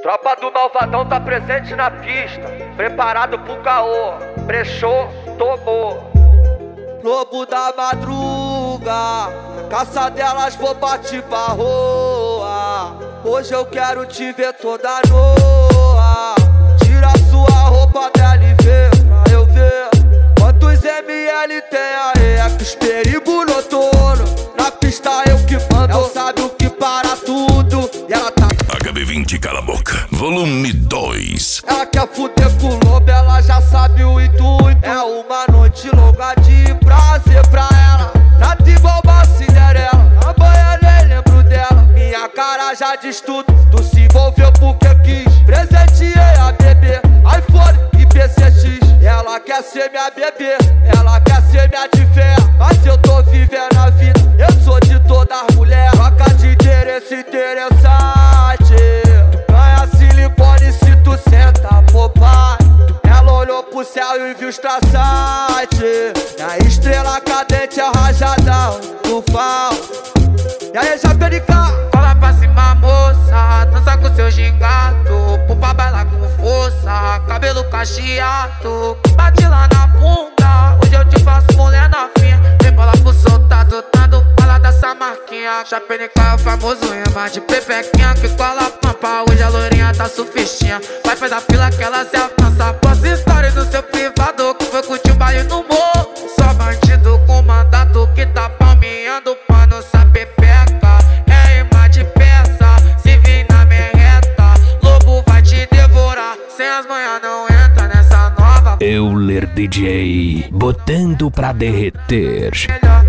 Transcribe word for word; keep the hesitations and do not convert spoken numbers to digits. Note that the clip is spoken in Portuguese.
Tropa do Malvadão tá presente na pista, preparado pro caô, brechou, tomou. Lobo da madruga, na caça delas vou partir pra rua. Hoje eu quero te ver toda nua. Tira sua roupa dela e vê pra eu ver quantos ml tem aí. É que os perigos noturno, na pista eu que mando. Ela sabe o que para tudo e ela tá H B vinte Cala a Boca, volume dois. Ela quer fuder com o lobo, ela já sabe o intuito. É uma noite longa de prazer pra ela. Trata igual uma Cinderela, a banha nem lembro dela. Minha cara já diz tudo, tu se envolveu porque quis. Presenteei a bebê, iPhone e P C X. Ela quer ser minha bebê, ela quer ser minha de fé. Mas eu tô vivendo a vida, eu sou de todas as mulheres. Troca de interesse interessante. Tu ganha silicone se tu senta, pô pai. Ela olhou pro céu e viu os traçantes. E a estrela cadente é o rajadão do fal. E aí, Japerica? Cola pra cima, moça, dança com seu gingado. Pupa baila com força, cabelo cacheado. Bate lá na bunda, hoje eu te faço mulher novinha. Vem bola pro soldado, tá do bala dessa marquinha. Japerica é o famoso rema de pepequinha que cola a pampa. Hoje a loirinha tá surfistinha, vai fazer a fila que ela se avança. Posta história do seu privado que foi curtir o baile no morro. Só bandido com mandato que tá palmeando pano, sabe peca. É imã de peça, se vir na merreta, lobo vai te devorar. Sem as manhãs não entra nessa nova. Euler D J, botando pra derreter. Melhor